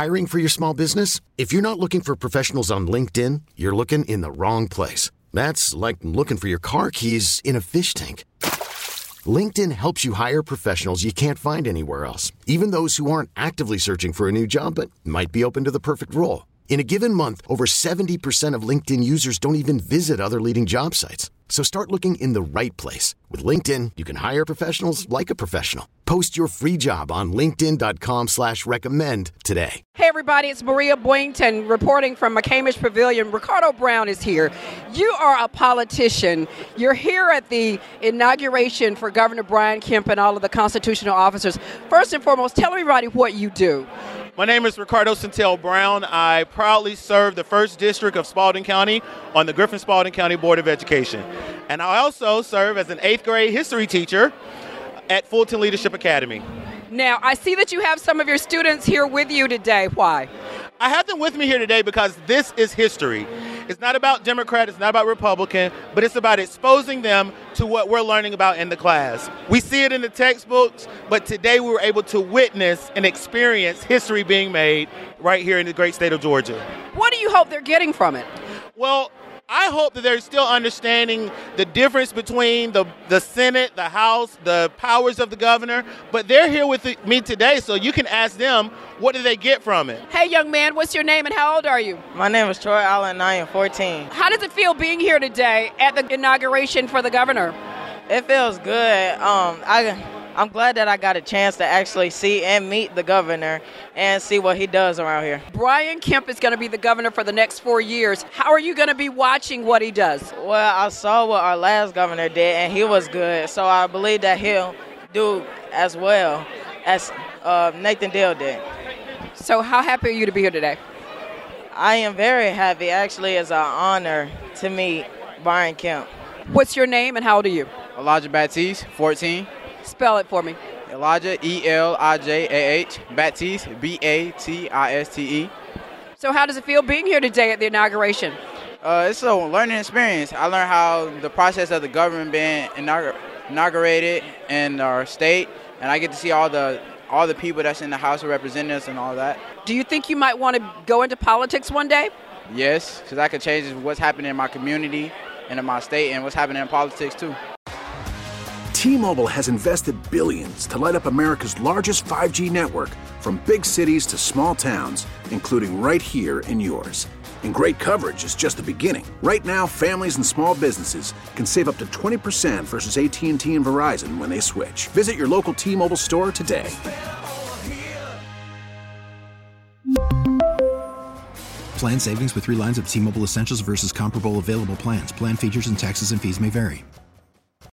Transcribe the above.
Hiring for your small business? If you're not looking for professionals on LinkedIn, you're looking in the wrong place. That's like looking for your car keys in a fish tank. LinkedIn helps you hire professionals you can't find anywhere else, even those who aren't actively searching for a new job but might be open to the perfect role. In a given month, over 70% of LinkedIn users don't even visit other leading job sites. So start looking in the right place. With LinkedIn, you can hire professionals like a professional. Post your free job on linkedin.com/recommend today. Hey everybody, it's Maria Boynton reporting from McCamish Pavilion. Ricardo Brown is here. You are a politician. You're here at the inauguration for Governor Brian Kemp and all of the constitutional officers. First and foremost, tell everybody what you do. My name is Ricardo Centel Brown. I proudly serve the 1st District of Spalding County on the Griffin-Spalding County Board of Education. And I also serve as an 8th grade history teacher at Fulton Leadership Academy. Now, I see that you have some of your students here with you today. Why? I have them with me here today because this is history. It's not about Democrat, it's not about Republican, but it's about exposing them to what we're learning about in the class. We see it in the textbooks, but today we were able to witness and experience history being made right here in the great state of Georgia. What do you hope they're getting from it? Well, I hope that they're still understanding the difference between the Senate, the House, the powers of the governor, but they're here with me today, so you can ask them, what do they get from it? Hey, young man, what's your name and how old are you? My name is Troy Allen, I am 14. How does it feel being here today at the inauguration for the governor? It feels good. I'm glad that I got a chance to actually see and meet the governor and see what he does around here. Brian Kemp is going to be the governor for the next 4 years. How are you going to be watching what he does? Well, I saw what our last governor did, and he was good, so I believe that he'll do as well as Nathan Deal did. So how happy are you to be here today? I am very happy. Actually, it's an honor to meet Brian Kemp. What's your name and how old are you? Elijah Baptiste, 14. Spell it for me. Elijah, Elijah, Baptiste, Batiste. So how does it feel being here today at the inauguration? It's a learning experience. I learned how the process of the government being inaugurated in our state, and I get to see all the people that's in the House of Representatives and all that. Do you think you might want to go into politics one day? Yes, because I could change what's happening in my community and in my state and what's happening in politics too. T-Mobile has invested billions to light up America's largest 5G network, from big cities to small towns, including right here in yours. And great coverage is just the beginning. Right now, families and small businesses can save up to 20% versus AT&T and Verizon when they switch. Visit your local T-Mobile store today. Plan savings with 3 lines of T-Mobile Essentials versus comparable available plans. Plan features and taxes and fees may vary.